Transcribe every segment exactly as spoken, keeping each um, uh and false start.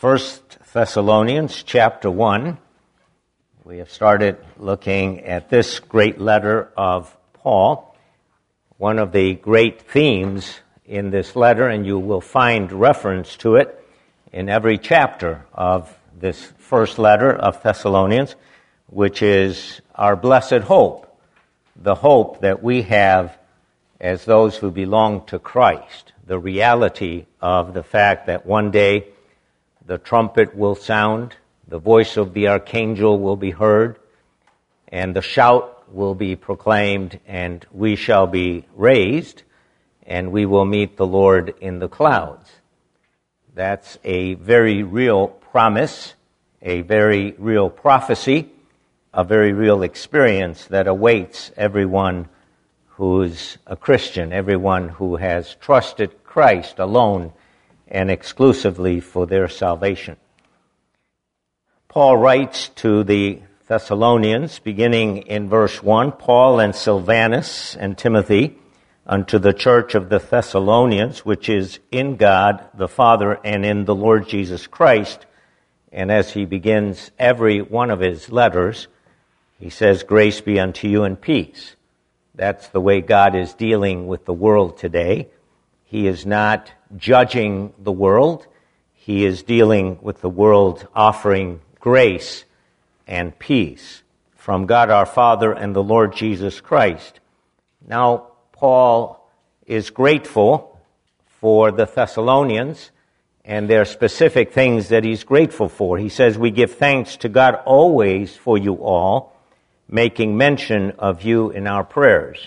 First Thessalonians chapter one. We have started looking at this great letter of Paul. One of the great themes in this letter, and you will find reference to it in every chapter of this first letter of Thessalonians, which is our blessed hope, the hope that we have as those who belong to Christ, the reality of the fact that one day the trumpet will sound, the voice of the archangel will be heard, and the shout will be proclaimed, and we shall be raised, and we will meet the Lord in the clouds. That's a very real promise, a very real prophecy, a very real experience that awaits everyone who's a Christian, everyone who has trusted Christ alone and exclusively for their salvation. Paul writes to the Thessalonians, beginning in verse one, Paul and Silvanus and Timothy, unto the church of the Thessalonians, which is in God the Father and in the Lord Jesus Christ. And as he begins every one of his letters, he says, grace be unto you and peace. That's the way God is dealing with the world today. He is not judging the world. He is dealing with the world, offering grace and peace from God our Father and the Lord Jesus Christ. Now, Paul is grateful for the Thessalonians, and there are specific things that he's grateful for. He says, we give thanks to God always for you all, making mention of you in our prayers.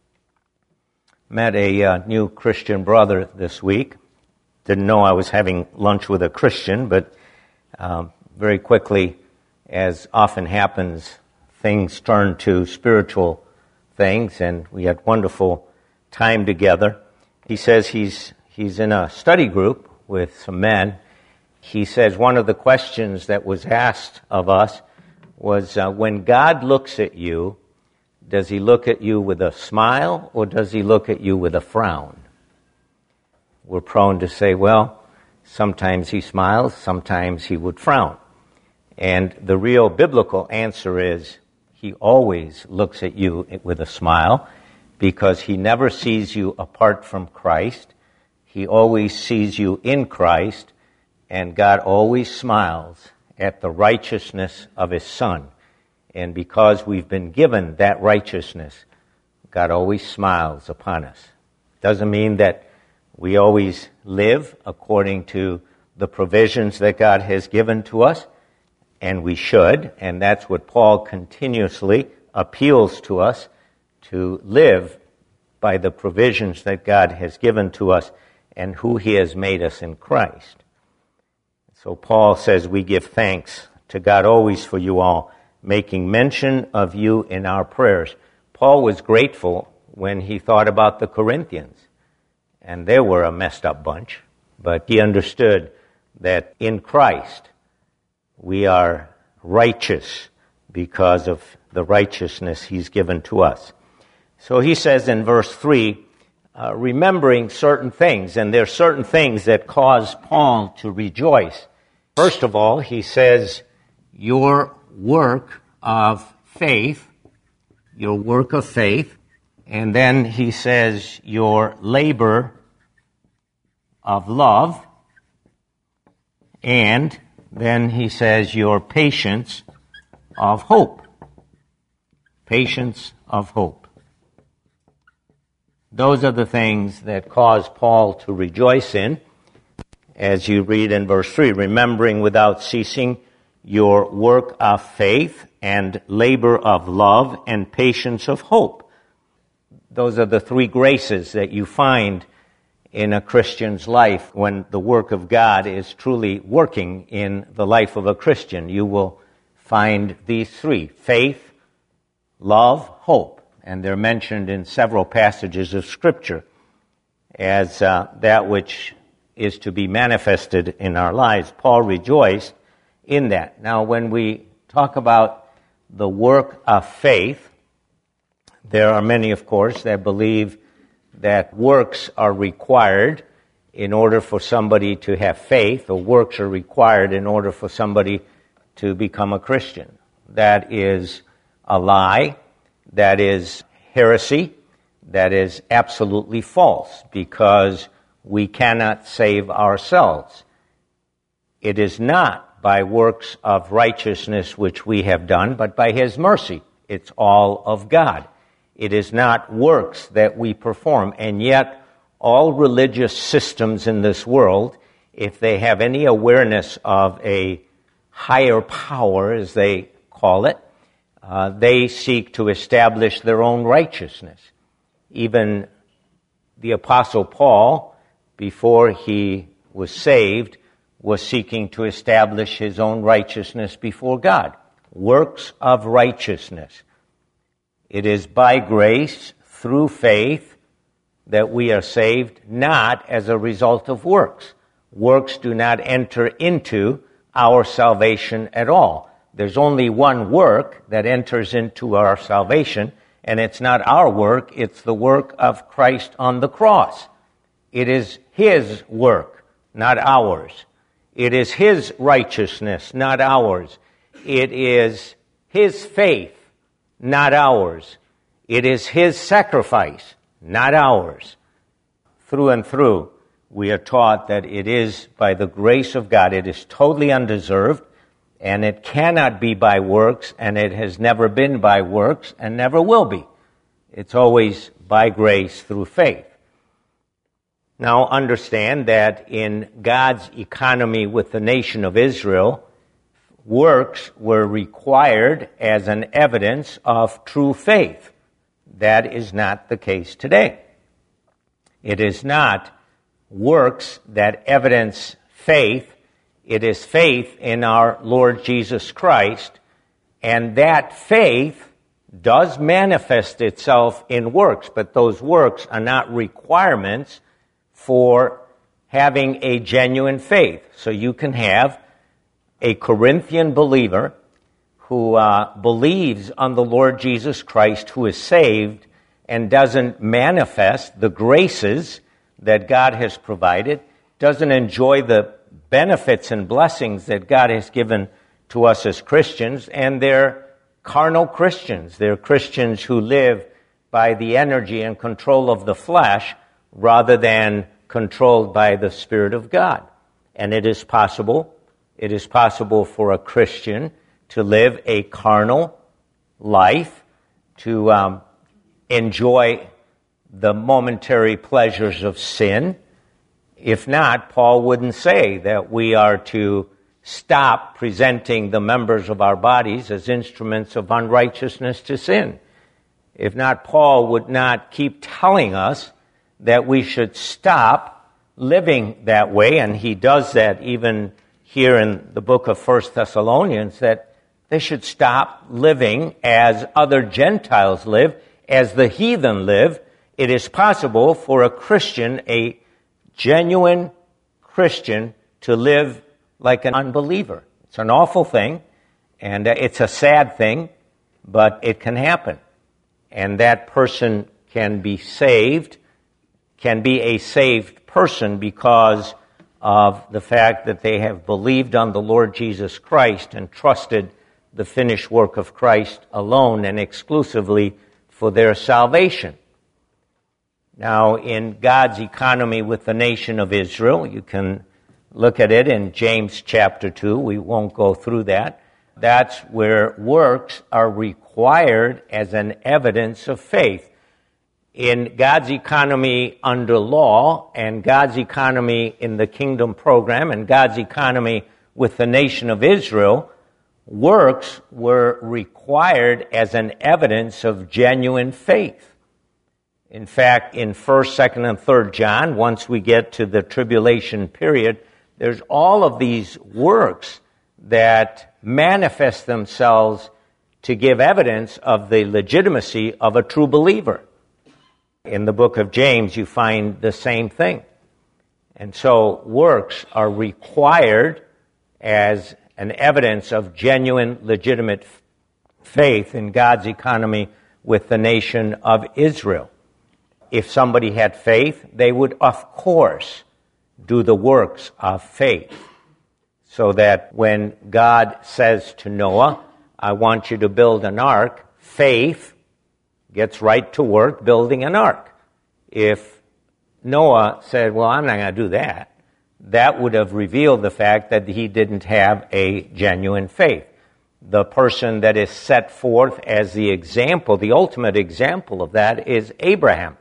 Met a uh, new Christian brother this week. Didn't know I was having lunch with a Christian, but um, very quickly, as often happens, things turned to spiritual things, and we had wonderful time together. He says he's he's in a study group with some men. He says one of the questions that was asked of us was, uh, when God looks at you, does he look at you with a smile or does he look at you with a frown? We're prone to say, well, sometimes he smiles, sometimes he would frown. And the real biblical answer is he always looks at you with a smile because he never sees you apart from Christ. He always sees you in Christ, and God always smiles at the righteousness of his Son. And because we've been given that righteousness, God always smiles upon us. Doesn't mean that we always live according to the provisions that God has given to us, and we should, and that's what Paul continuously appeals to us, to live by the provisions that God has given to us and who he has made us in Christ. So Paul says we give thanks to God always for you all, making mention of you in our prayers. Paul was grateful when he thought about the Corinthians, and they were a messed up bunch, but he understood that in Christ we are righteous because of the righteousness he's given to us. So he says in verse three, uh, remembering certain things, and there are certain things that cause Paul to rejoice. First of all, he says, your work of faith, your work of faith, and then he says, your labor of love, and then he says, your patience of hope. Patience of hope. Those are the things that cause Paul to rejoice in, as you read in verse three, remembering without ceasing your work of faith and labor of love and patience of hope. Those are the three graces that you find in a Christian's life when the work of God is truly working in the life of a Christian. You will find these three: faith, love, hope. And they're mentioned in several passages of Scripture as uh, that which is to be manifested in our lives. Paul rejoiced in that. Now, when we talk about the work of faith, there are many, of course, that believe that works are required in order for somebody to have faith, or works are required in order for somebody to become a Christian. That is a lie. That is heresy. That is absolutely false, because we cannot save ourselves. It is not by works of righteousness which we have done, but by His mercy. It's all of God. It is not works that we perform, and yet all religious systems in this world, if they have any awareness of a higher power, as they call it, uh, they seek to establish their own righteousness. Even the Apostle Paul, before he was saved, was seeking to establish his own righteousness before God. Works of righteousness. It is by grace, through faith, that we are saved, not as a result of works. Works do not enter into our salvation at all. There's only one work that enters into our salvation, and it's not our work, it's the work of Christ on the cross. It is His work, not ours. It is His righteousness, not ours. It is His faith, not ours. It is His sacrifice, not ours. Through and through, we are taught that it is by the grace of God. It is totally undeserved, and it cannot be by works, and it has never been by works, and never will be. It's always by grace through faith. Now understand that in God's economy with the nation of Israel, works were required as an evidence of true faith. That is not the case today. It is not works that evidence faith. It is faith in our Lord Jesus Christ, and that faith does manifest itself in works, but those works are not requirements for having a genuine faith. So you can have a Corinthian believer who uh, believes on the Lord Jesus Christ, who is saved and doesn't manifest the graces that God has provided, doesn't enjoy the benefits and blessings that God has given to us as Christians, and they're carnal Christians. They're Christians who live by the energy and control of the flesh rather than controlled by the Spirit of God. And it is possible, it is possible for a Christian to live a carnal life, to um, enjoy the momentary pleasures of sin. If not, Paul wouldn't say that we are to stop presenting the members of our bodies as instruments of unrighteousness to sin. If not, Paul would not keep telling us that we should stop living that way, and he does that even here in the book of First Thessalonians, that they should stop living as other Gentiles live, as the heathen live. It is possible for a Christian, a genuine Christian, to live like an unbeliever. It's an awful thing, and it's a sad thing, but it can happen. And that person can be saved, can be a saved person because of the fact that they have believed on the Lord Jesus Christ and trusted the finished work of Christ alone and exclusively for their salvation. Now, in God's economy with the nation of Israel, you can look at it in James chapter two. We won't go through that. That's where works are required as an evidence of faith. In God's economy under law, and God's economy in the kingdom program, and God's economy with the nation of Israel, works were required as an evidence of genuine faith. In fact, in first, second, and third John, once we get to the tribulation period, there's all of these works that manifest themselves to give evidence of the legitimacy of a true believer. In the book of James, you find the same thing. And so works are required as an evidence of genuine, legitimate faith in God's economy with the nation of Israel. If somebody had faith, they would, of course, do the works of faith. So that when God says to Noah, I want you to build an ark, faith gets right to work building an ark. If Noah said, well, I'm not going to do that, that would have revealed the fact that he didn't have a genuine faith. The person that is set forth as the example, the ultimate example of that, is Abraham.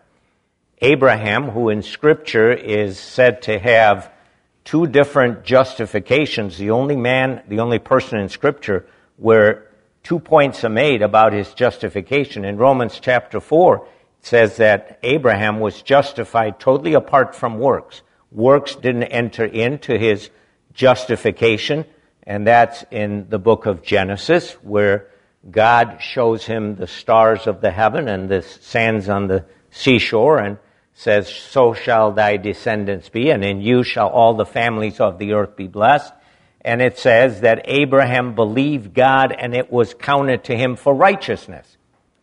Abraham, who in Scripture is said to have two different justifications, the only man, the only person in Scripture where two points are made about his justification. In Romans chapter four, it says that Abraham was justified totally apart from works. Works didn't enter into his justification, and that's in the book of Genesis, where God shows him the stars of the heaven and the sands on the seashore, and says, so shall thy descendants be, and in you shall all the families of the earth be blessed. And it says that Abraham believed God, and it was counted to him for righteousness.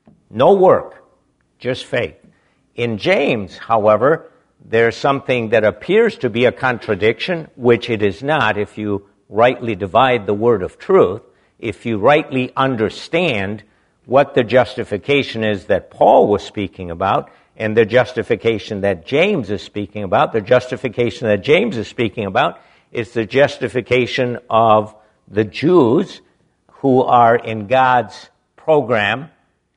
No work, just faith. In James, however, there's something that appears to be a contradiction, which it is not if you rightly divide the word of truth, if you rightly understand what the justification is that Paul was speaking about, and the justification that James is speaking about. The justification that James is speaking about is the justification of the Jews who are in God's program,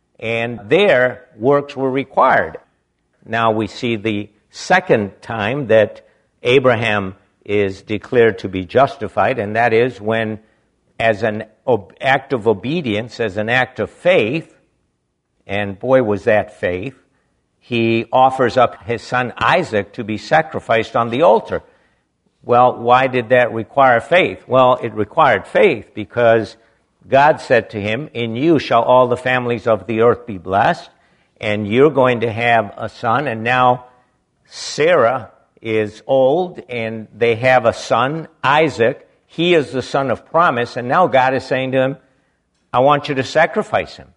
and their works were required. Now we see the second time that Abraham is declared to be justified, and that is when, as an act of obedience, as an act of faith, and boy was that faith, he offers up his son Isaac to be sacrificed on the altar. Well, why did that require faith? Well, it required faith because God said to him, in you shall all the families of the earth be blessed, and you're going to have a son. And now Sarah is old, and they have a son, Isaac. He is the son of promise, and now God is saying to him, I want you to sacrifice him.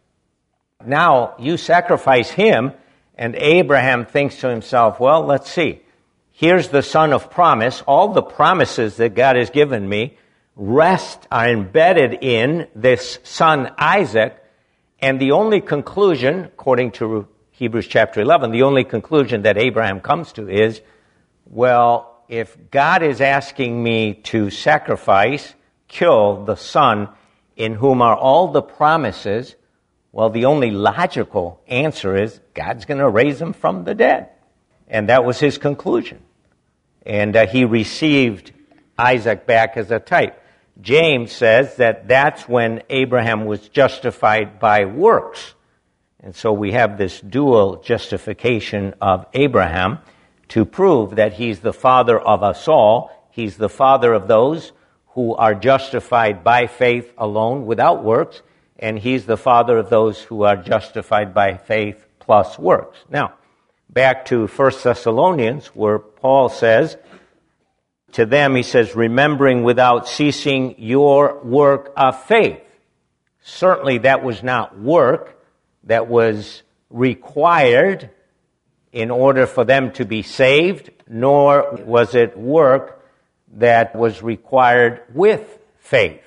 Now, you sacrifice him, and Abraham thinks to himself, well, let's see. Here's the son of promise. All the promises that God has given me rest are embedded in this son Isaac, and the only conclusion, according to Hebrews chapter eleven, the only conclusion that Abraham comes to is, well, if God is asking me to sacrifice, kill the son in whom are all the promises, well, the only logical answer is God's going to raise him from the dead. And that was his conclusion. And uh, he received Isaac back as a type. James says that that's when Abraham was justified by works. And so we have this dual justification of Abraham to prove that he's the father of us all. He's the father of those who are justified by faith alone without works, and he's the father of those who are justified by faith plus works. Now, back to First Thessalonians, where Paul says, to them, he says, remembering without ceasing your work of faith. Certainly that was not work that was required in order for them to be saved, nor was it work that was required with faith.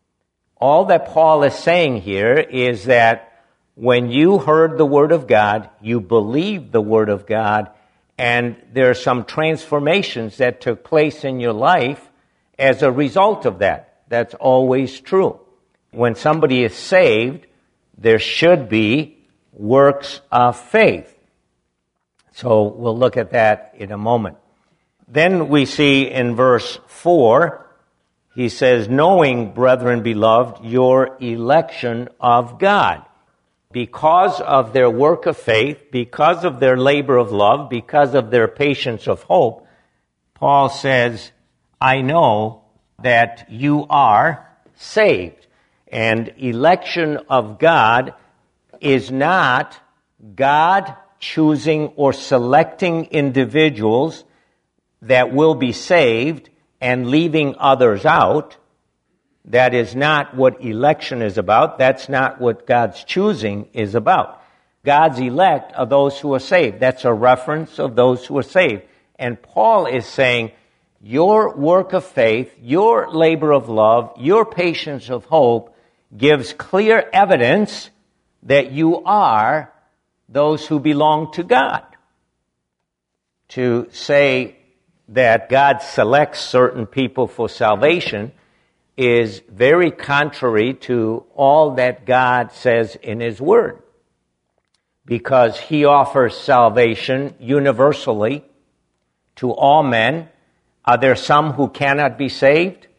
All that Paul is saying here is that when you heard the Word of God, you believed the Word of God, and there are some transformations that took place in your life as a result of that. That's always true. When somebody is saved, there should be works of faith. So we'll look at that in a moment. Then we see in verse four, he says, knowing, brethren beloved, your election of God. Because of their work of faith, because of their labor of love, because of their patience of hope, Paul says, I know that you are saved. And election of God is not God choosing or selecting individuals that will be saved and leaving others out. That is not what election is about. That's not what God's choosing is about. God's elect are those who are saved. That's a reference of those who are saved. And Paul is saying, your work of faith, your labor of love, your patience of hope gives clear evidence that you are those who belong to God. To say that God selects certain people for salvation is very contrary to all that God says in His Word, because He offers salvation universally to all men. Are there some who cannot be saved?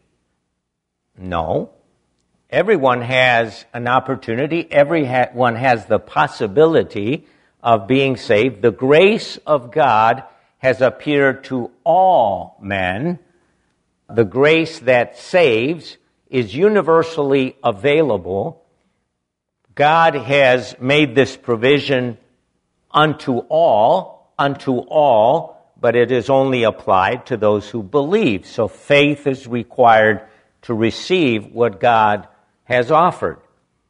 No. Everyone has an opportunity. Everyone has the possibility of being saved. The grace of God has appeared to all men. The grace that saves is universally available. God has made this provision unto all, unto all, but it is only applied to those who believe. So faith is required to receive what God has offered.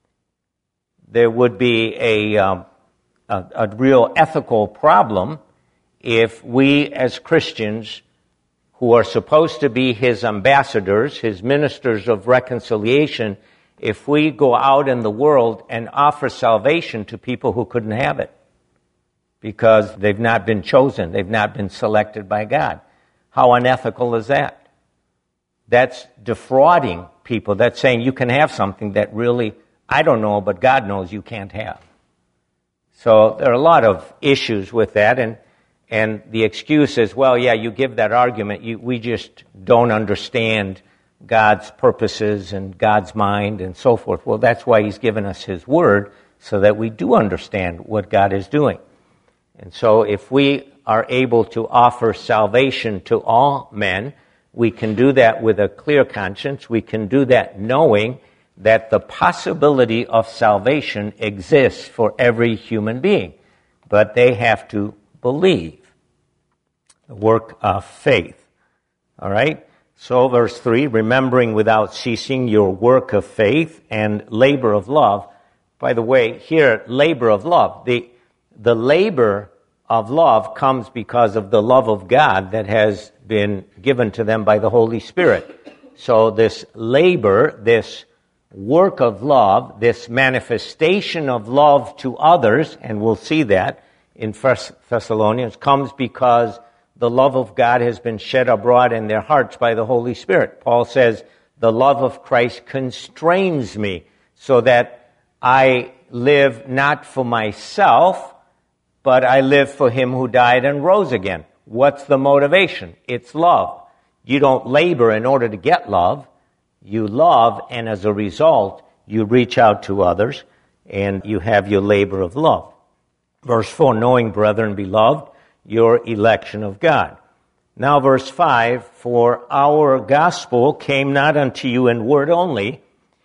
There would be a, um, a, a real ethical problem if we as Christians, who are supposed to be His ambassadors, His ministers of reconciliation, if we go out in the world and offer salvation to people who couldn't have it because they've not been chosen, they've not been selected by God. How unethical is that? That's defrauding people. That's saying you can have something that really, I don't know, but God knows you can't have. So there are a lot of issues with that, and And the excuse is, well, yeah, you give that argument, you, we just don't understand God's purposes and God's mind and so forth. Well, that's why He's given us His Word, so that we do understand what God is doing. And so if we are able to offer salvation to all men, we can do that with a clear conscience. We can do that knowing that the possibility of salvation exists for every human being. But they have to believe. The work of faith. All right? So verse three, remembering without ceasing your work of faith and labor of love. By the way, here, labor of love. The, the labor of love comes because of the love of God that has been given to them by the Holy Spirit. So this labor, this work of love, this manifestation of love to others, and we'll see that in First Thessalonians, comes because the love of God has been shed abroad in their hearts by the Holy Spirit. Paul says, the love of Christ constrains me so that I live not for myself, but I live for Him who died and rose again. What's the motivation? It's love. You don't labor in order to get love. You love, and as a result, you reach out to others, and you have your labor of love. Verse four, knowing, brethren, beloved, your election of God. Now verse five, for our gospel came not unto you in word only,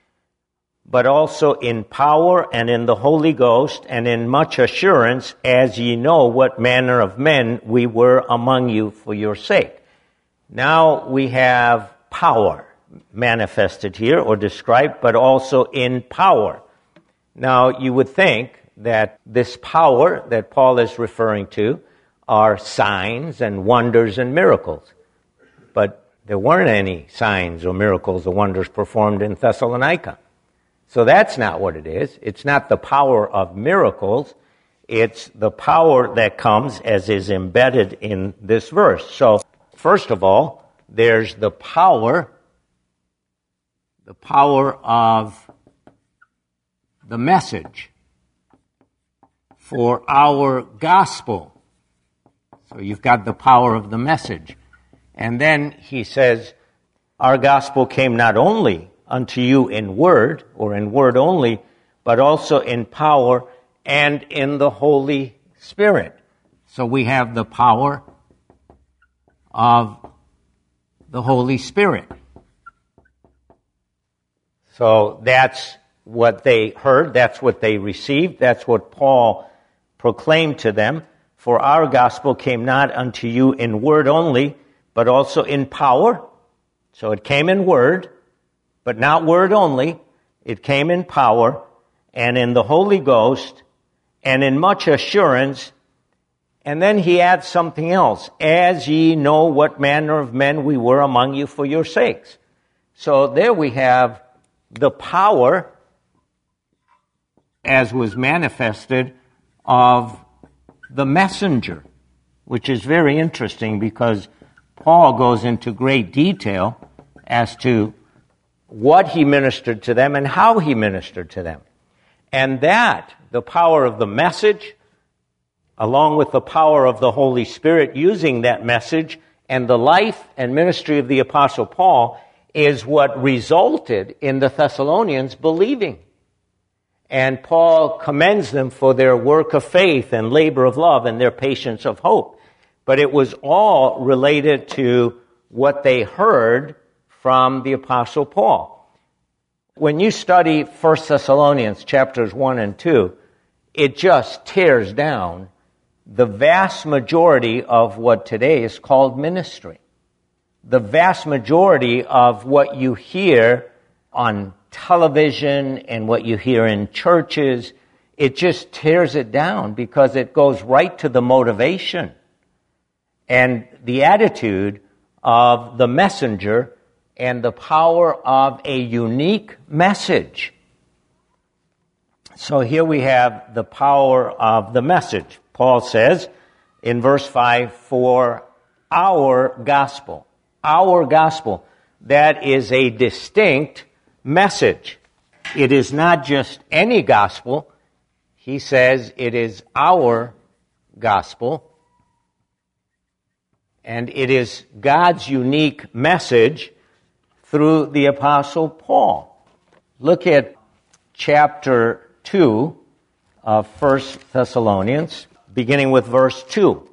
but also in power and in the Holy Ghost and in much assurance, as ye know what manner of men we were among you for your sake. Now we have power manifested here or described, but also in power. Now you would think that this power that Paul is referring to are signs and wonders and miracles. But there weren't any signs or miracles or wonders performed in Thessalonica. So that's not what it is. It's not the power of miracles. It's the power that comes as is embedded in this verse. So, first of all, there's the power, the power of the message for our gospel. So you've got the power of the message. And then he says, our gospel came not only unto you in word, or in word only, but also in power and in the Holy Spirit. So we have the power of the Holy Spirit. So that's what they heard, that's what they received, that's what Paul proclaimed to them. For our gospel came not unto you in word only, but also in power. So it came in word, but not word only. It came in power and in the Holy Ghost and in much assurance, And then he adds something else. As ye know what manner of men we were among you for your sakes. So there we have the power, as was manifested, of the messenger, which is very interesting because Paul goes into great detail as to what he ministered to them and how he ministered to them. And that, the power of the message, along with the power of the Holy Spirit using that message, and the life and ministry of the Apostle Paul, is what resulted in the Thessalonians believing. And Paul commends them for their work of faith and labor of love and their patience of hope. But it was all related to what they heard from the Apostle Paul. When you study First Thessalonians chapters one and two, it just tears down the vast majority of what today is called ministry. The vast majority of what you hear on television and what you hear in churches, it just tears it down because it goes right to the motivation and the attitude of the messenger and the power of a unique message. So here we have the power of the message. Paul says in verse five, for our gospel, our gospel, that is a distinct message. It is not just any gospel. He says it is our gospel. And it is God's unique message through the Apostle Paul. Look at chapter two of First Thessalonians, beginning with verse two.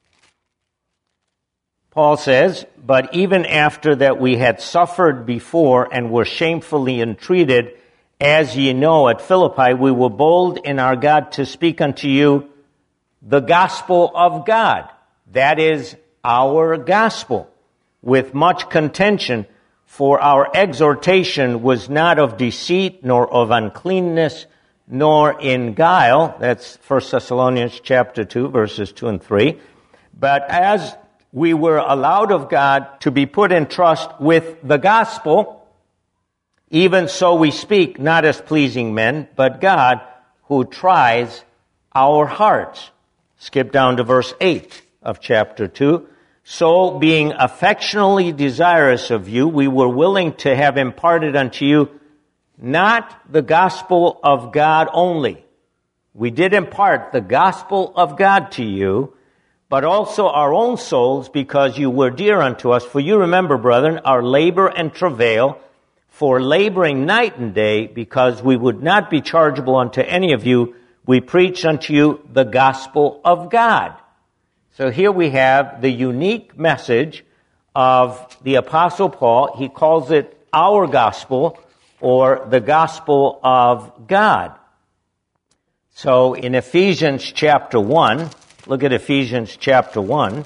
Paul says, but even after that we had suffered before and were shamefully entreated, as ye know at Philippi, we were bold in our God to speak unto you the gospel of God. That is our gospel, with much contention, for our exhortation was not of deceit, nor of uncleanness, nor in guile. That's First Thessalonians chapter two, verses two and three. But as we were allowed of God to be put in trust with the gospel, even so we speak, not as pleasing men, but God, who tries our hearts. Skip down to verse eight of chapter two. So, being affectionately desirous of you, we were willing to have imparted unto you not the gospel of God only. We did impart the gospel of God to you, but also our own souls, because you were dear unto us. For you remember, brethren, our labor and travail, for laboring night and day, because we would not be chargeable unto any of you, we preached unto you the gospel of God. So here we have the unique message of the Apostle Paul. He calls it our gospel, or the gospel of God. So in Ephesians chapter one, look at Ephesians chapter one,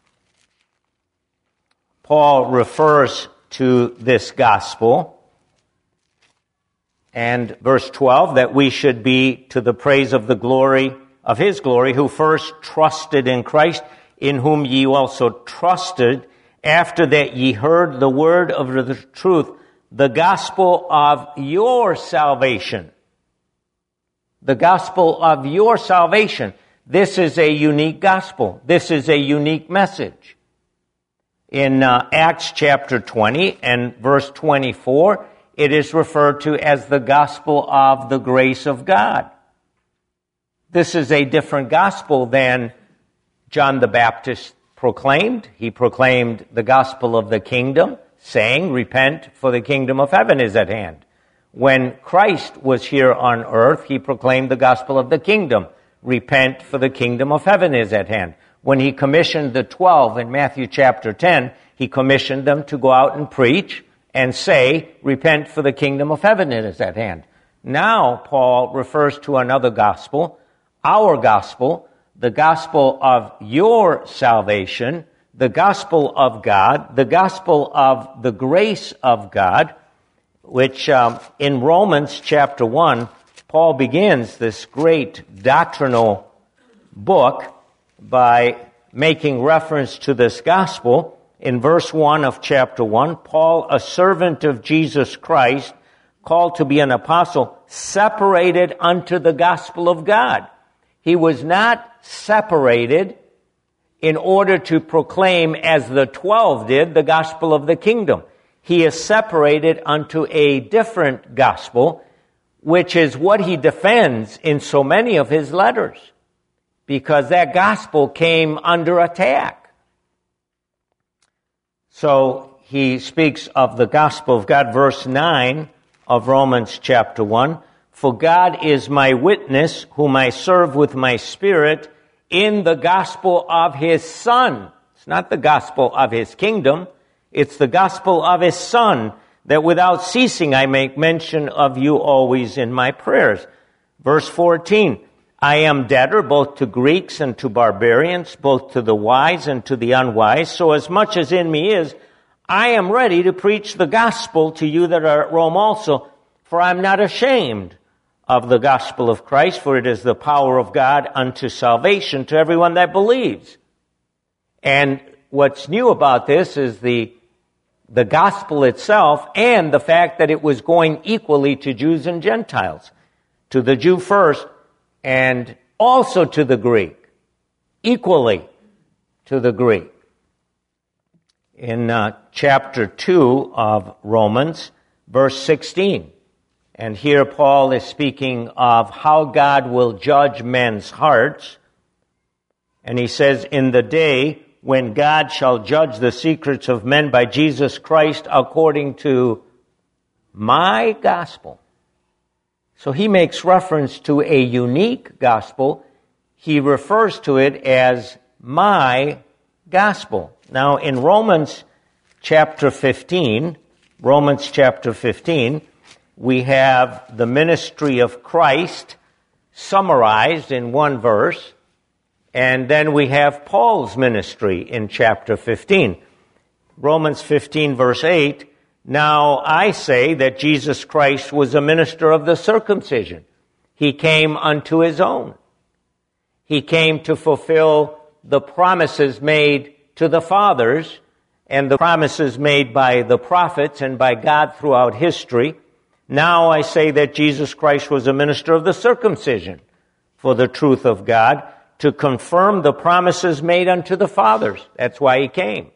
Paul refers to this gospel. And verse twelve, that we should be to the praise of the glory of his glory, who first trusted in Christ, in whom ye also trusted, after that ye heard the word of the truth, the gospel of your salvation. The gospel of your salvation. This is a unique gospel. This is a unique message. In uh, Acts chapter twenty and verse twenty-four, it is referred to as the gospel of the grace of God. This is a different gospel than John the Baptist proclaimed. He proclaimed the gospel of the kingdom, saying, repent, for the kingdom of heaven is at hand. When Christ was here on earth, he proclaimed the gospel of the kingdom. Repent, for the kingdom of heaven is at hand. When he commissioned the twelve in Matthew chapter ten, he commissioned them to go out and preach and say, repent, for the kingdom of heaven is at hand. Now, Paul refers to another gospel, our gospel, the gospel of your salvation, the gospel of God, the gospel of the grace of God, which um, in Romans chapter one, Paul begins this great doctrinal book by making reference to this gospel. In verse one of chapter one, Paul, a servant of Jesus Christ, called to be an apostle, separated unto the gospel of God. He was not separated in order to proclaim, as the twelve did, the gospel of the kingdom. He is separated unto a different gospel, which is what he defends in so many of his letters, because that gospel came under attack. So he speaks of the gospel of God, verse nine of Romans chapter one. For God is my witness, whom I serve with my spirit, in the gospel of his Son. It's not the gospel of his kingdom. It's the gospel of his Son, that without ceasing I make mention of you always in my prayers. Verse fourteen, I am debtor both to Greeks and to barbarians, both to the wise and to the unwise. So as much as in me is, I am ready to preach the gospel to you that are at Rome also, for I am not ashamed of the gospel of Christ, for it is the power of God unto salvation to everyone that believes. And what's new about this is the the gospel itself and the fact that it was going equally to Jews and Gentiles, to the Jew first and also to the Greek, equally to the Greek. In uh, chapter two of Romans, verse sixteen, and here Paul is speaking of how God will judge men's hearts, and he says, in the day when God shall judge the secrets of men by Jesus Christ according to my gospel. So he makes reference to a unique gospel. He refers to it as my gospel. Now in Romans chapter fifteen, Romans chapter fifteen, we have the ministry of Christ summarized in one verse. And then we have Paul's ministry in chapter fifteen. Romans fifteen, verse eight, now I say that Jesus Christ was a minister of the circumcision. He came unto his own. He came to fulfill the promises made to the fathers and the promises made by the prophets and by God throughout history. Now I say that Jesus Christ was a minister of the circumcision for the truth of God, to confirm the promises made unto the fathers. That's why he came.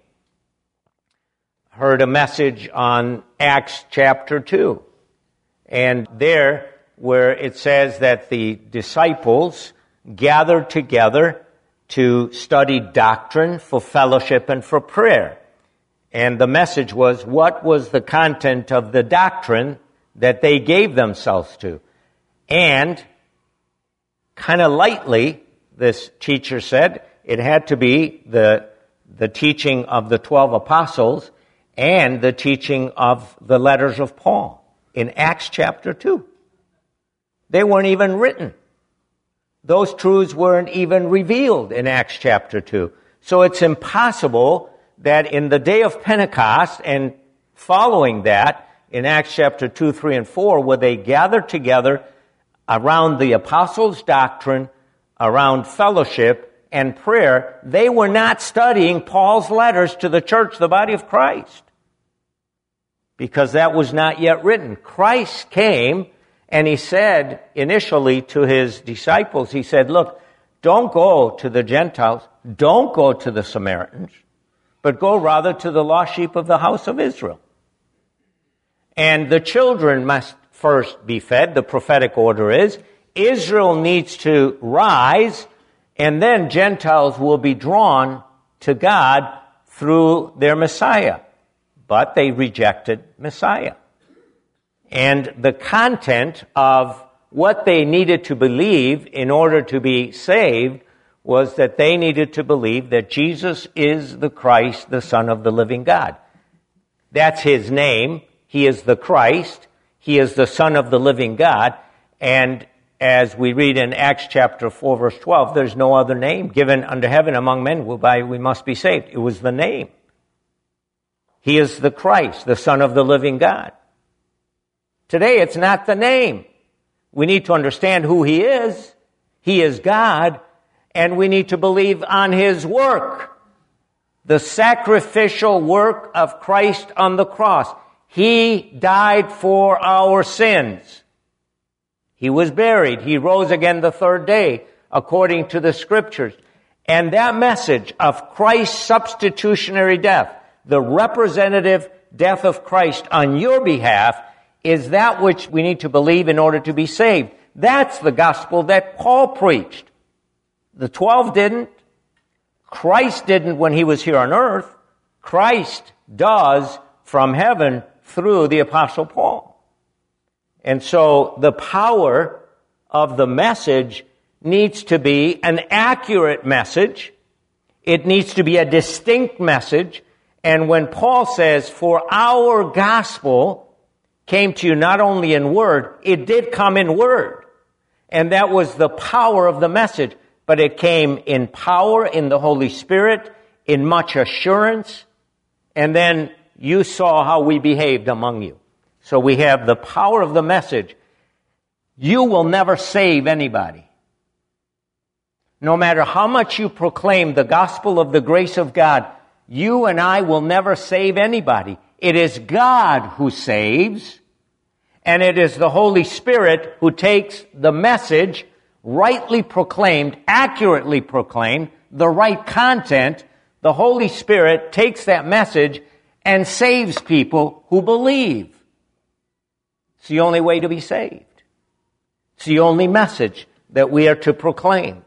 Heard a message on Acts chapter two. And there, where it says that the disciples gathered together to study doctrine, for fellowship, and for prayer. And the message was, what was the content of the doctrine that they gave themselves to? And kind of lightly, this teacher said, it had to be the, the teaching of the twelve apostles and the teaching of the letters of Paul in Acts chapter two. They weren't even written. Those truths weren't even revealed in Acts chapter two. So it's impossible that in the day of Pentecost and following that, in Acts chapter two, three, and four, where they gathered together around the apostles' doctrine, around fellowship and prayer, they were not studying Paul's letters to the church, the body of Christ, because that was not yet written. Christ came and he said initially to his disciples, he said, look, don't go to the Gentiles, don't go to the Samaritans, but go rather to the lost sheep of the house of Israel. And the children must first be fed, the prophetic order is. Israel needs to rise, and then Gentiles will be drawn to God through their Messiah. But they rejected Messiah. And the content of what they needed to believe in order to be saved was that they needed to believe that Jesus is the Christ, the Son of the living God. That's his name. He is the Christ. He is the Son of the living God. And as we read in Acts chapter four, verse twelve, there's no other name given under heaven among men whereby we must be saved. It was the name. He is the Christ, the Son of the living God. Today, it's not the name. We need to understand who he is. He is God, and we need to believe on his work. The sacrificial work of Christ on the cross. He died for our sins. He was buried. He rose again the third day, according to the Scriptures. And that message of Christ's substitutionary death, the representative death of Christ on your behalf, is that which we need to believe in order to be saved. That's the gospel that Paul preached. The twelve didn't. Christ didn't when he was here on earth. Christ does from heaven through the Apostle Paul. And so the power of the message needs to be an accurate message. It needs to be a distinct message. And when Paul says, for our gospel came to you not only in word, it did come in word. And that was the power of the message. But it came in power, in the Holy Spirit, in much assurance. And then you saw how we behaved among you. So we have the power of the message. You will never save anybody. No matter how much you proclaim the gospel of the grace of God, you and I will never save anybody. It is God who saves, and it is the Holy Spirit who takes the message rightly proclaimed, accurately proclaimed, the right content. The Holy Spirit takes that message and saves people who believe. It's the only way to be saved. It's the only message that we are to proclaim.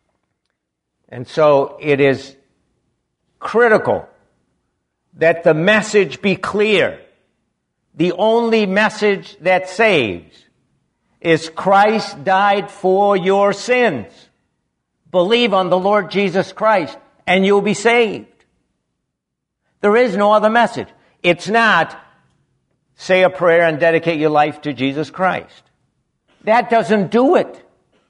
And so it is critical that the message be clear. The only message that saves is Christ died for your sins. Believe on the Lord Jesus Christ and you'll be saved. There is no other message. It's not say a prayer and dedicate your life to Jesus Christ. That doesn't do it.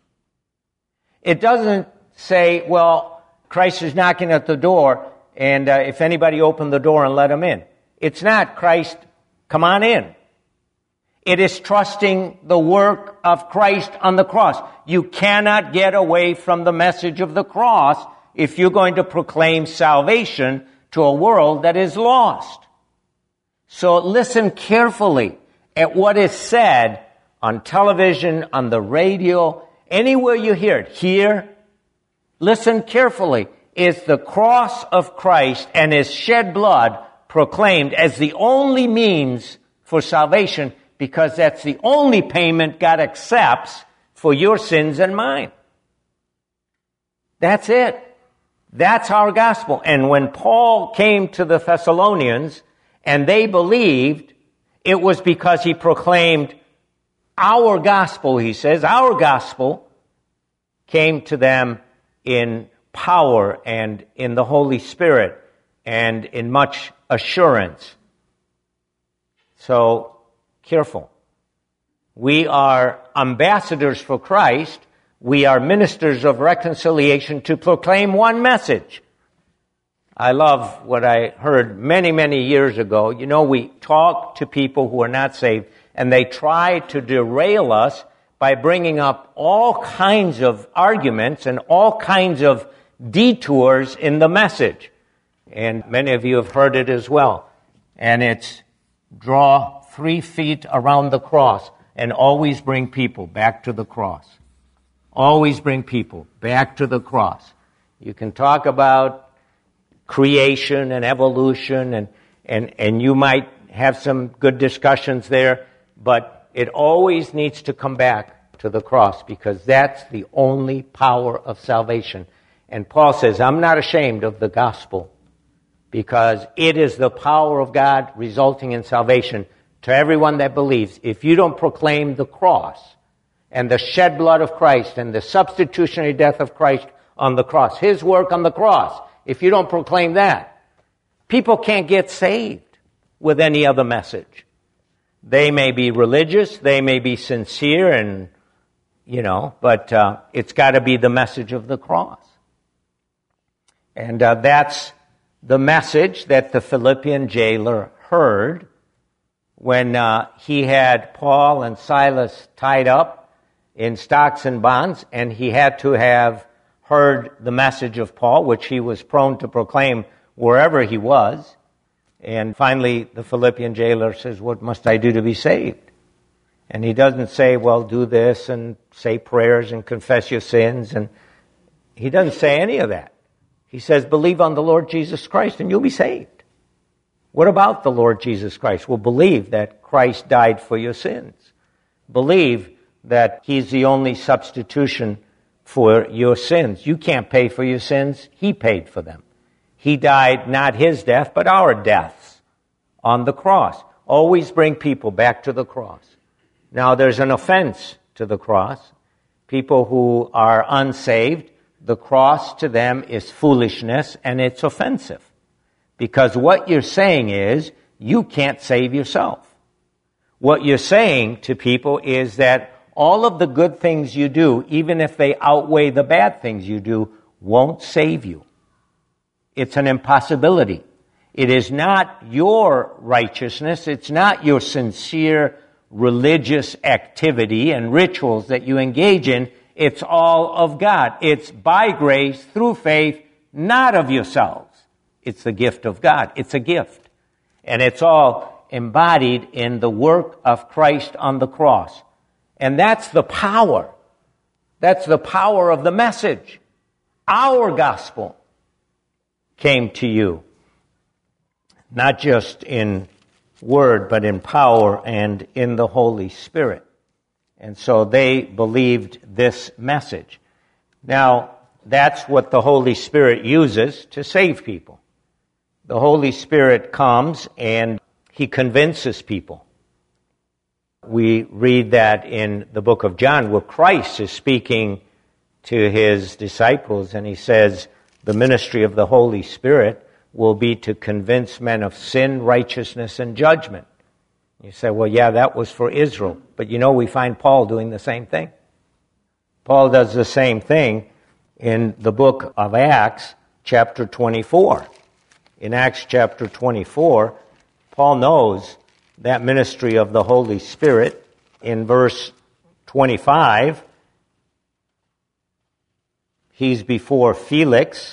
It doesn't say, well, Christ is knocking at the door, and uh, if anybody open the door and let him in. It's not Christ, come on in. It is trusting the work of Christ on the cross. You cannot get away from the message of the cross if you're going to proclaim salvation to a world that is lost. So listen carefully at what is said on television, on the radio, anywhere you hear it. Here, listen carefully. Is the cross of Christ and his shed blood proclaimed as the only means for salvation, because that's the only payment God accepts for your sins and mine. That's it. That's our gospel. And when Paul came to the Thessalonians and they believed, it was because he proclaimed our gospel, he says. Our gospel came to them in power and in the Holy Spirit and in much assurance. So, careful. We are ambassadors for Christ. We are ministers of reconciliation to proclaim one message. I love what I heard many, many years ago. You know, we talk to people who are not saved, and they try to derail us by bringing up all kinds of arguments and all kinds of detours in the message. And many of you have heard it as well. And it's draw three feet around the cross and always bring people back to the cross. Always bring people back to the cross. You can talk about creation and evolution, and, and, and you might have some good discussions there, but it always needs to come back to the cross, because that's the only power of salvation. And Paul says, I'm not ashamed of the gospel, because it is the power of God resulting in salvation to everyone that believes. If you don't proclaim the cross and the shed blood of Christ and the substitutionary death of Christ on the cross, his work on the cross, if you don't proclaim that, people can't get saved with any other message. They may be religious, they may be sincere, and, you know, but uh, it's got to be the message of the cross. And uh, that's the message that the Philippian jailer heard when uh, he had Paul and Silas tied up in stocks and bonds, and he had to have heard the message of Paul, which he was prone to proclaim wherever he was. And finally, the Philippian jailer says, what must I do to be saved? And he doesn't say, well, do this and say prayers and confess your sins. And he doesn't say any of that. He says, believe on the Lord Jesus Christ and you'll be saved. What about the Lord Jesus Christ? Well, believe that Christ died for your sins. Believe that he's the only substitution for your sins. You can't pay for your sins. He paid for them. He died not his death, but our deaths on the cross. Always bring people back to the cross. Now, there's an offense to the cross. People who are unsaved, the cross to them is foolishness and it's offensive. Because what you're saying is, you can't save yourself. What you're saying to people is that all of the good things you do, even if they outweigh the bad things you do, won't save you. It's an impossibility. It is not your righteousness. It's not your sincere religious activity and rituals that you engage in. It's all of God. It's by grace, through faith, not of yourselves. It's the gift of God. It's a gift. And it's all embodied in the work of Christ on the cross. And that's the power. That's the power of the message. Our gospel came to you, not just in word, but in power and in the Holy Spirit. And so they believed this message. Now, that's what the Holy Spirit uses to save people. The Holy Spirit comes and he convinces people. We read that in the book of John, where Christ is speaking to his disciples, and he says, the ministry of the Holy Spirit will be to convince men of sin, righteousness, and judgment. You say, well, yeah, that was for Israel. But you know, we find Paul doing the same thing. Paul does the same thing in the book of Acts, chapter twenty-four. In Acts chapter twenty-four, Paul knows that ministry of the Holy Spirit. In verse twenty-five, he's before Felix.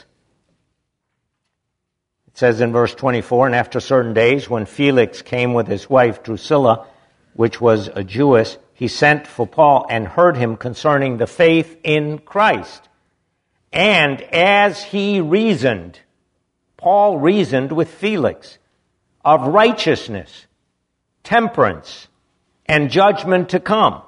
It says in verse twenty-four, and after certain days, when Felix came with his wife Drusilla, which was a Jewess, he sent for Paul and heard him concerning the faith in Christ. And as he reasoned, Paul reasoned with Felix of righteousness, temperance, and judgment to come.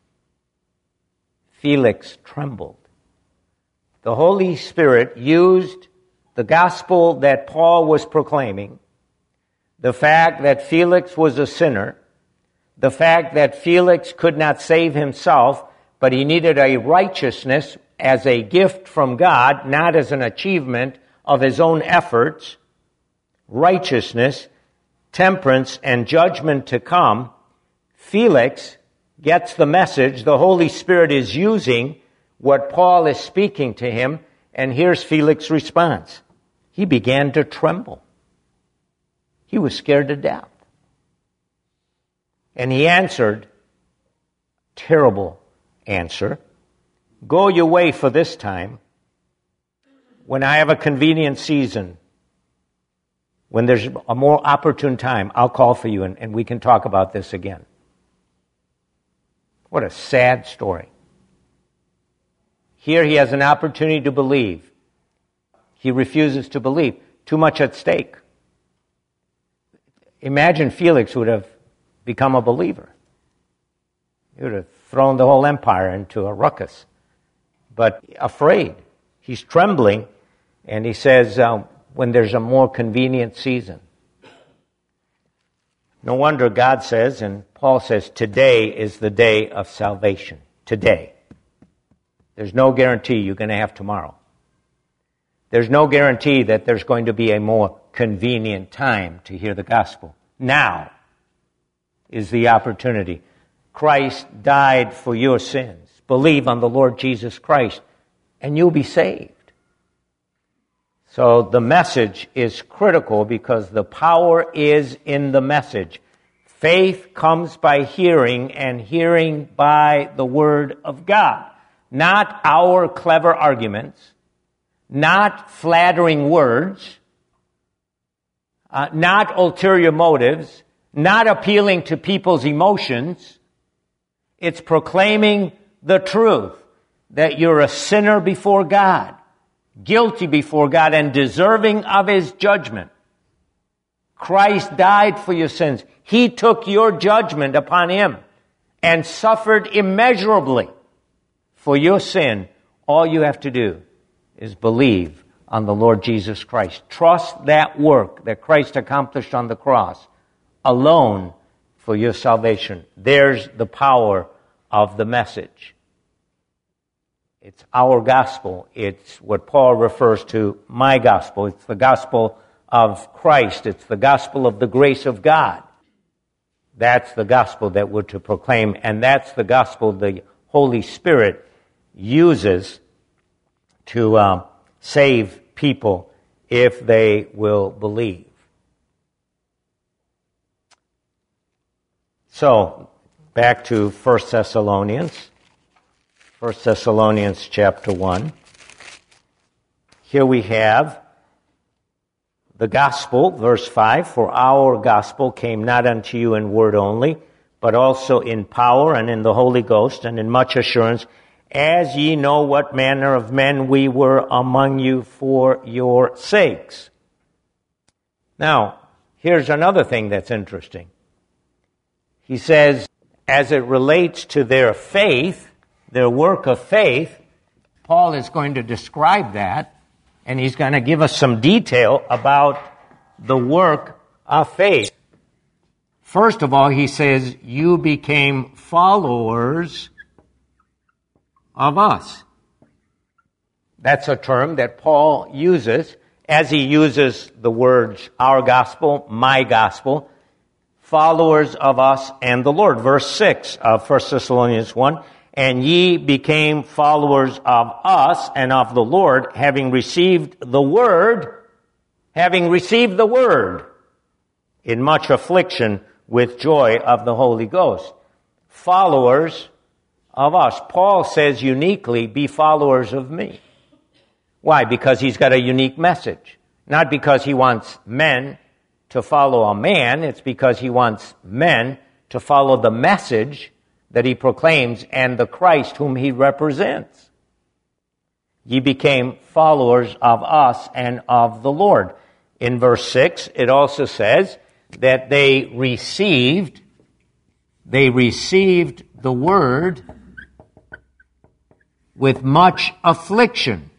Felix trembled. The Holy Spirit used the gospel that Paul was proclaiming, the fact that Felix was a sinner, the fact that Felix could not save himself, but he needed a righteousness as a gift from God, not as an achievement of his own efforts, righteousness, temperance, and judgment to come. Felix gets the message. The Holy Spirit is using what Paul is speaking to him, and here's Felix's response. He began to tremble. He was scared to death. And he answered, terrible answer, go your way for this time. When I have a convenient season, when there's a more opportune time, I'll call for you and, and we can talk about this again. What a sad story. Here he has an opportunity to believe. He refuses to believe. Too much at stake. Imagine Felix would have become a believer. He would have thrown the whole empire into a ruckus. But afraid. He's trembling, and he says, uh, when there's a more convenient season. No wonder God says, and Paul says, today is the day of salvation. Today. There's no guarantee you're going to have tomorrow. There's no guarantee that there's going to be a more convenient time to hear the gospel. Now is the opportunity. Christ died for your sins. Believe on the Lord Jesus Christ, and you'll be saved. So the message is critical because the power is in the message. Faith comes by hearing, and hearing by the Word of God. Not our clever arguments, not flattering words, uh, not ulterior motives, not appealing to people's emotions. It's proclaiming the truth, that you're a sinner before God, guilty before God, and deserving of His judgment. Christ died for your sins. He took your judgment upon Him and suffered immeasurably for your sin. All you have to do is believe on the Lord Jesus Christ. Trust that work that Christ accomplished on the cross alone for your salvation. There's the power of the message. It's our gospel. It's what Paul refers to, my gospel. It's the gospel of Christ. It's the gospel of the grace of God. That's the gospel that we're to proclaim, and that's the gospel the Holy Spirit uses to uh, save people if they will believe. So, back to First Thessalonians. First Thessalonians chapter one. Here we have the gospel, verse five, for our gospel came not unto you in word only, but also in power and in the Holy Ghost and in much assurance, as ye know what manner of men we were among you for your sakes. Now, here's another thing that's interesting. He says, as it relates to their faith, their work of faith, Paul is going to describe that, and he's going to give us some detail about the work of faith. First of all, he says, you became followers of us. That's a term that Paul uses as he uses the words our gospel, my gospel, followers of us and the Lord. Verse six of First Thessalonians one, and ye became followers of us and of the Lord, having received the word, having received the word in much affliction with joy of the Holy Ghost. Followers of us. Paul says uniquely, be followers of me. Why? Because he's got a unique message. Not because he wants men to follow a man. It's because he wants men to follow the message that he proclaims and the Christ whom he represents. Ye became followers of us and of the Lord. In verse six, it also says that they received, they received the word with much affliction.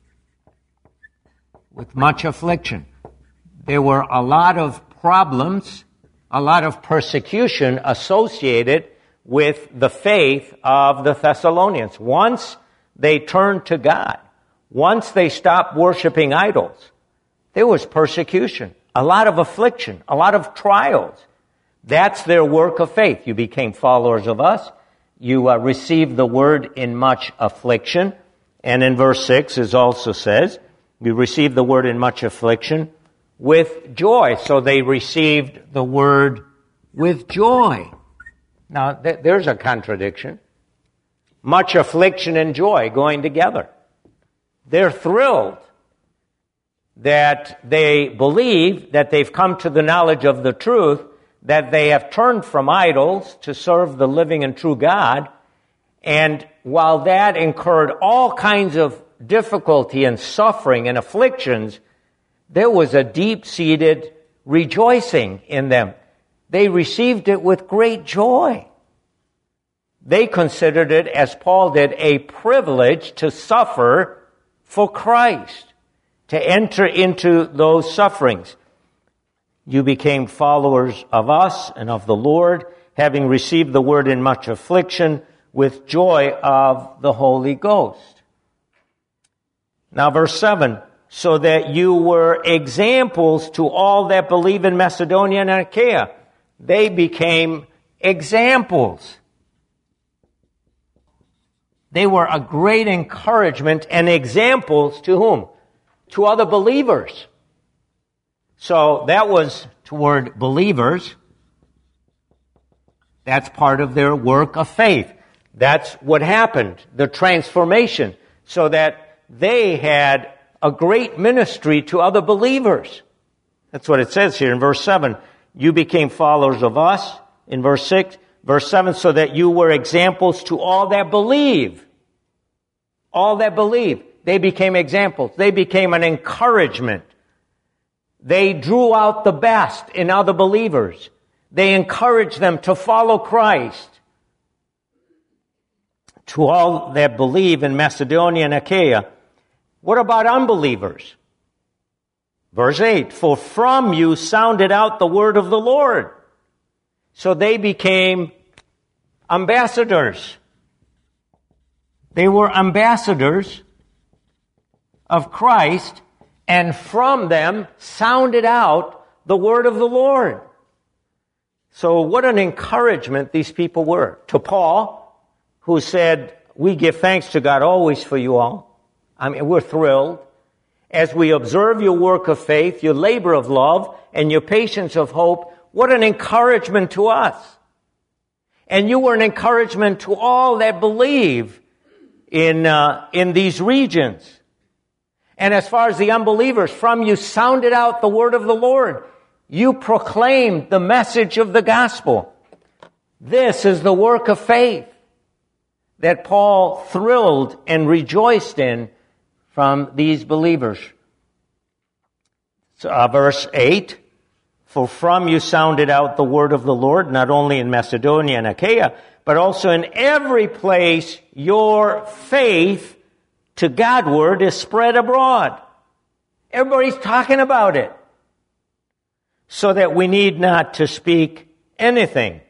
With much affliction. There were a lot of problems, a lot of persecution associated with the faith of the Thessalonians. Once they turned to God, once they stopped worshiping idols, there was persecution, a lot of affliction, a lot of trials. That's their work of faith. You became followers of us. You uh, received the word in much affliction. And in verse six, it also says, you received the word in much affliction with joy. So they received the word with joy. Now, th- there's a contradiction. Much affliction and joy going together. They're thrilled that they believe that they've come to the knowledge of the truth, that they have turned from idols to serve the living and true God. And while that incurred all kinds of difficulty and suffering and afflictions, there was a deep-seated rejoicing in them. They received it with great joy. They considered it, as Paul did, a privilege to suffer for Christ, to enter into those sufferings. You became followers of us and of the Lord, having received the word in much affliction with joy of the Holy Ghost. Now, verse seven, so that you were examples to all that believe in Macedonia and Achaia. They became examples. They were a great encouragement and examples to whom? To other believers. So that was toward believers. That's part of their work of faith. That's what happened, the transformation, so that they had a great ministry to other believers. That's what it says here in verse seven. You became followers of us, in verse six. Verse seven, so that you were examples to all that believe. All that believe. They became examples. They became an encouragement. They drew out the best in other believers. They encouraged them to follow Christ. To all that believe in Macedonia and Achaia. What about unbelievers? Verse eight, for from you sounded out the word of the Lord. So they became ambassadors. They were ambassadors of Christ, and from them sounded out the word of the Lord. So what an encouragement these people were. To Paul, who said, we give thanks to God always for you all. I mean, we're thrilled. As we observe your work of faith, your labor of love, and your patience of hope, what an encouragement to us. And you were an encouragement to all that believe in, uh, in these regions. And as far as the unbelievers, from you sounded out the word of the Lord. You proclaimed the message of the gospel. This is the work of faith that Paul thrilled and rejoiced in from these believers. So, uh, verse eight, for from you sounded out the word of the Lord, not only in Macedonia and Achaia, but also in every place your faith to Godward is spread abroad. Everybody's talking about it. So that we need not to speak anything.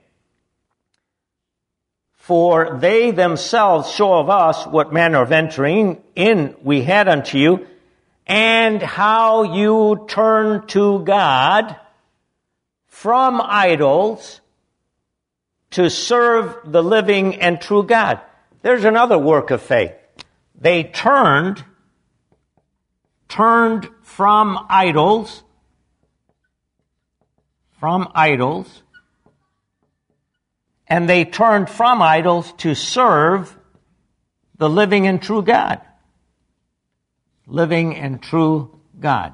For they themselves show of us what manner of entering in we had unto you, and how you turned to God from idols to serve the living and true God. There's another work of faith. They turned, turned from idols, from idols, and they turned from idols to serve the living and true God. Living and true God.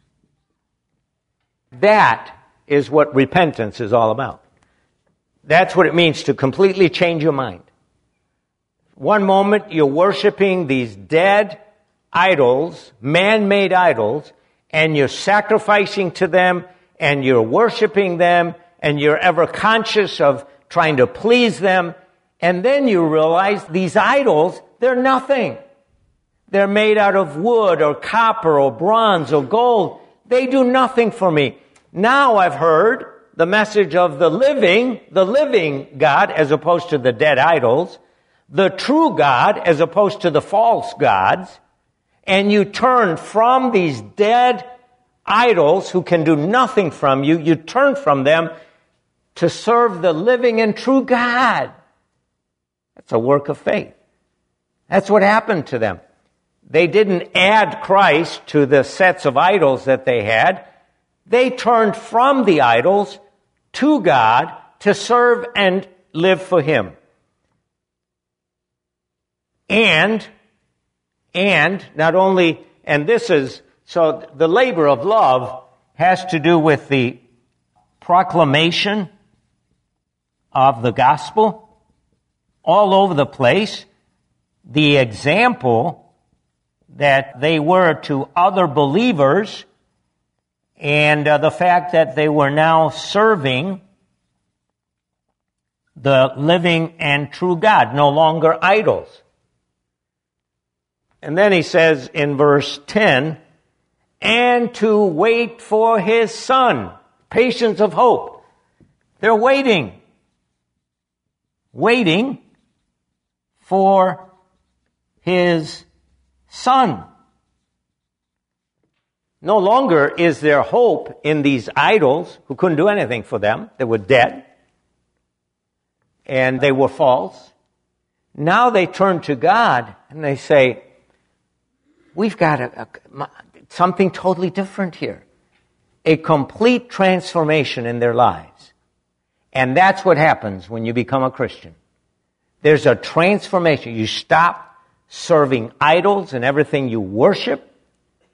That is what repentance is all about. That's what it means to completely change your mind. One moment you're worshiping these dead idols, man-made idols, and you're sacrificing to them, and you're worshiping them, and you're ever conscious of trying to please them, and then you realize these idols, they're nothing. They're made out of wood or copper or bronze or gold. They do nothing for me. Now I've heard the message of the living, the living God as opposed to the dead idols, the true God as opposed to the false gods, and you turn from these dead idols who can do nothing from you, you turn from them to serve the living and true God. That's a work of faith. That's what happened to them. They didn't add Christ to the sets of idols that they had. They turned from the idols to God to serve and live for Him. And, and not only, and this is, so the labor of love has to do with the proclamation of the gospel all over the place, the example that they were to other believers, and uh, the fact that they were now serving the living and true God, no longer idols. And then he says in verse ten, and to wait for His Son, patience of hope. They're waiting. Waiting for His Son. No longer is there hope in these idols who couldn't do anything for them. They were dead. And they were false. Now they turn to God and they say, we've got a, a, something totally different here. A complete transformation in their lives. And that's what happens when you become a Christian. There's a transformation. You stop serving idols and everything you worship,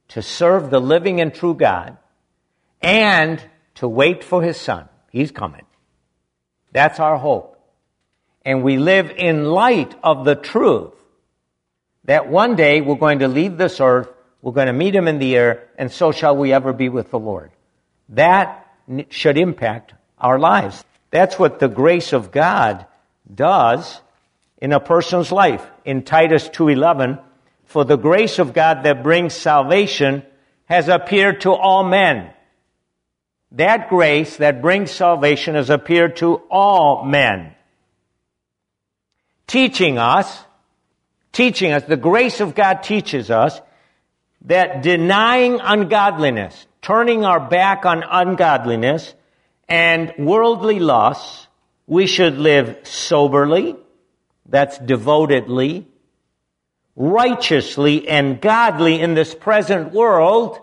to serve the living and true God and to wait for his Son. He's coming. That's our hope. And we live in light of the truth that one day we're going to leave this earth, we're going to meet him in the air, and so shall we ever be with the Lord. That should impact our lives. That's what the grace of God does in a person's life. In Titus two eleven, for the grace of God that brings salvation has appeared to all men. That grace that brings salvation has appeared to all men. Teaching us, teaching us, the grace of God teaches us that denying ungodliness, turning our back on ungodliness and worldly lusts, we should live soberly, that's devotedly, righteously and godly in this present world,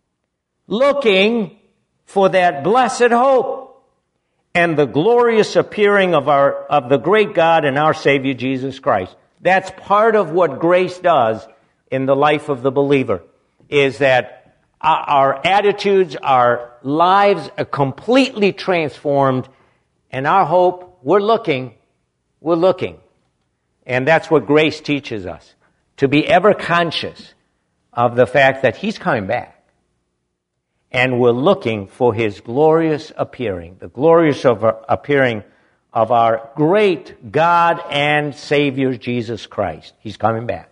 looking for that blessed hope and the glorious appearing of our of the great God and our Savior Jesus Christ. That's part of what grace does in the life of the believer, is that our attitudes, our lives are completely transformed, and our hope, we're looking, we're looking. And that's what grace teaches us, to be ever conscious of the fact that he's coming back. And we're looking for his glorious appearing, the glorious of our, appearing of our great God and Savior Jesus Christ. He's coming back.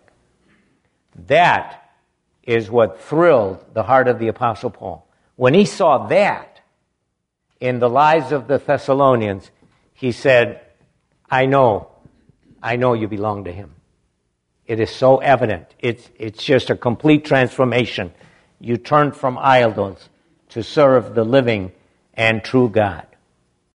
That is what thrilled the heart of the Apostle Paul. When he saw that in the lives of the Thessalonians, he said, I know, I know you belong to him. It is so evident. It's, it's just a complete transformation. You turn from idols to serve the living and true God.